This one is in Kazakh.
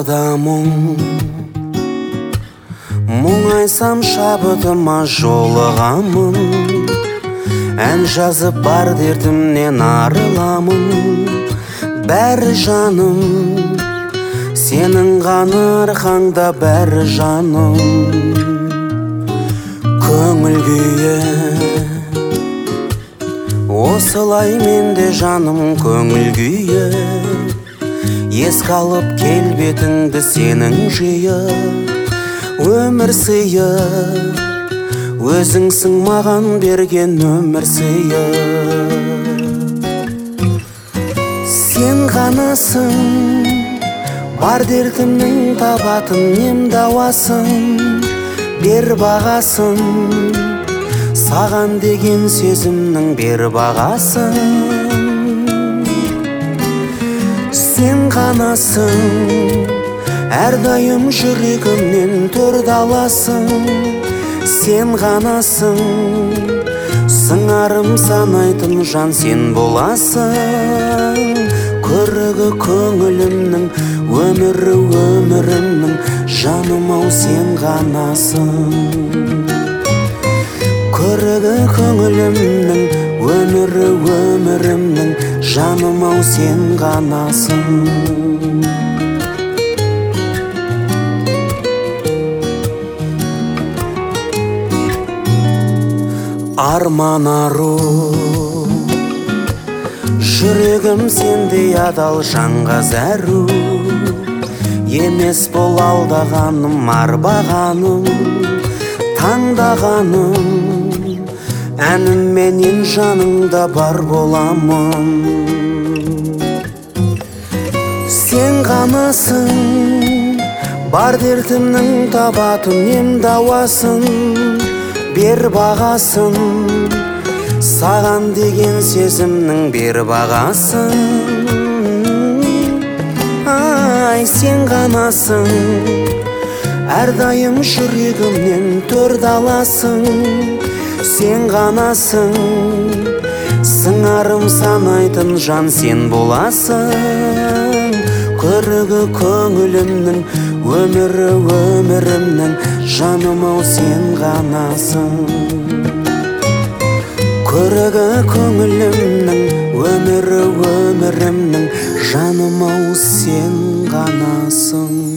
Арада мұң айтсам шабытыма жолығамын. Ән жазып бар дертімнен арыламын. Бәрі жаным, сенің ғана арқаңда бәрі жаным. Көңіл күйі осылай менде жаным, көңіл күйі. Еске алып келбетіңді сенің жиы. Өмір сыйы, өзіңсің маған берген өмір сыйы. Сен ғанасың, бар дертімнің табатын ем дауасын. Бер бағасын, саған деген сезімнің бер бағасын. Сен ғанасың, әрдайым жүрегімнен төрт аласың. Сен ғанасың, сыңарым санайтын жан сен боласың. Көрігі көңілімнің, өмірі өмірімнің, жаным-ау сен ғанасың. Көрігі көңілімнің, өмірі өмірімнің, жаным-ау сен ғанасың. Арман ару, жүрегім сендей адал жанға зәру. Емес бол алдағаным, арбағаным, таңдағаным. Әнім менен жаныңда бар боламын. Сен ғанасың, бар дертімнің табатын ем дауасын. Бер бағасын, саған деген сезімнің бер бағасын. Ай, сен ғанасың, әрдайым жүрегімнен төрт аласың. Сен ғанасың, сыңарым санайтын жан сен боласың. Көрігі көңілімнің, өмірі өмірімнің, жаным-ау сен ғанасың. Көрігі көңілімнің, өмірі өмірімнің, жаным-ау сен ғанасың.